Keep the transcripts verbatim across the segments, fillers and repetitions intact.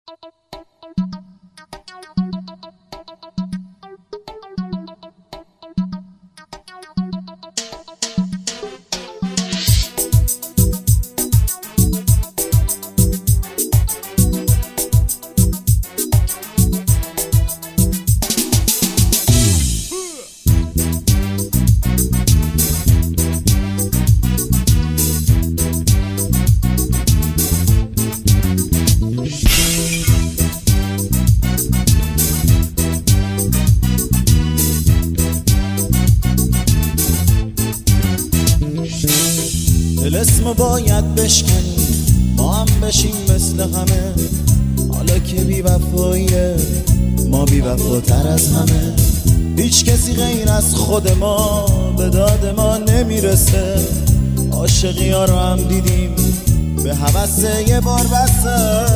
اسمو باید بشکنیم، ما هم بشیم مثل همه. حالا که بی وفاییه، ما بی وفاتر از همه. هیچ کسی غیر از خود ما به داد ما نمیرسه. عاشقی ها رو هم دیدیم به هوس یه بار بسه.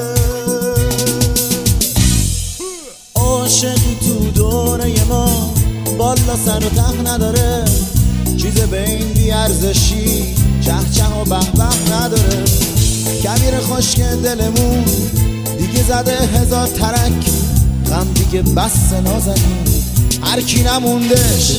عاشقی تو دوره ما بالا سر و ته نداره. چیز به این بی ارزشی چه چه و به به نداره. کبیر خشک دلمون دیگه زده هزار ترک. غم دیگه بس نازنیم، هر کی نموندش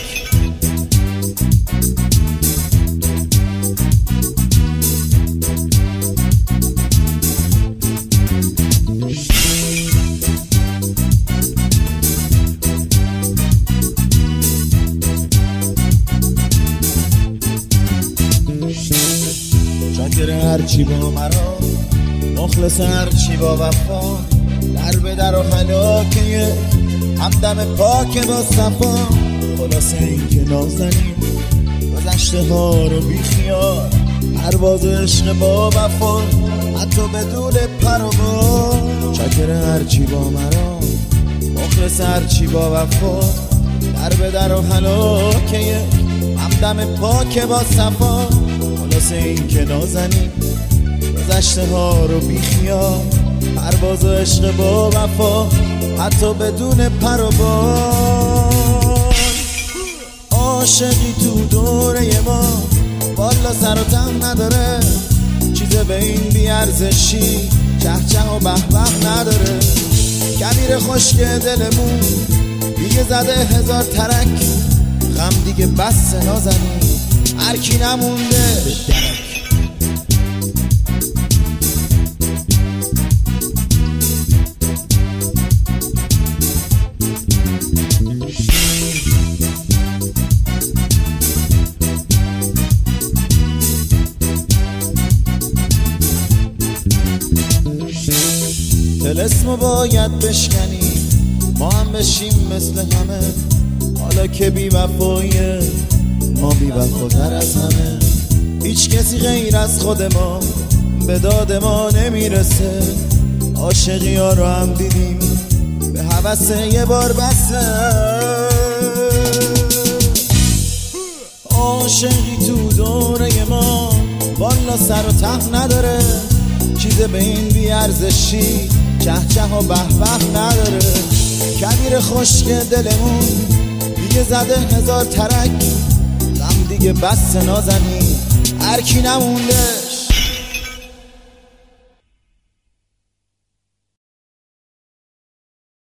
شاکر هرچی با مرا، مخلص هرچی با وفا. در به در و هلاکه همدم پاک با صفا. خلاصه این که نازنیم گذشته ها رو بی خیال. پرواز عشق با وفا حتی بدون پر و بال. شاکر هرچی با مرا، مخلص هرچی با وفا. در به در و هلاکه همدم پاک با صفا. خلاصه این که نازنیم گذشته ها رو بی خیال. پرواز عشق با وفا حتی بدون پر و بال. عاشقی تو دوره ما والا سر و ته نداره. چیز به این بی ارزشی چه چه و به به نداره. کبیر خشک دلمون دیگه زده هزار ترک. غم دیگه بس نازنیم، هر کی نمونده اسمو باید بشکنیم، ما هم بشیم مثل همه. حالا که بی وفاییه، ما بی وفاتر از همه. هیچ کسی غیر از خود ما به داد ما نمیرسه. عاشقی ها رو هم دیدیم به هوس یه بار بسه. عاشقی تو دوره ما بالا سر و ته نداره. چیز به این بی ارزشی چه چه و به به نداره. کبیر خشک دلمون دیگه زده هزار ترک. غم دیگه بس نازنیم، هر کی نمونده